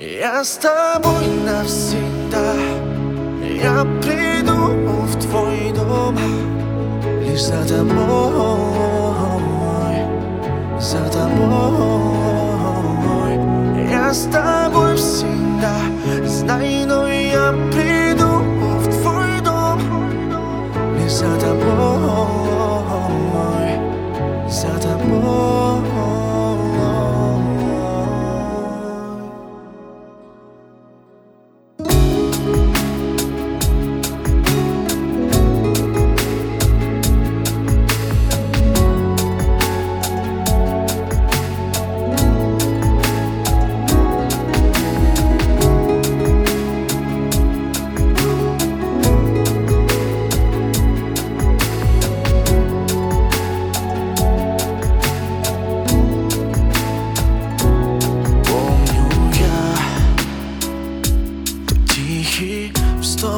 Я с тобой навсегда. Я приду в твой дом лишь за тобой, за тобой. Я с тобой всегда, знай, но я приду в твой дом лишь за тобой, за тобой.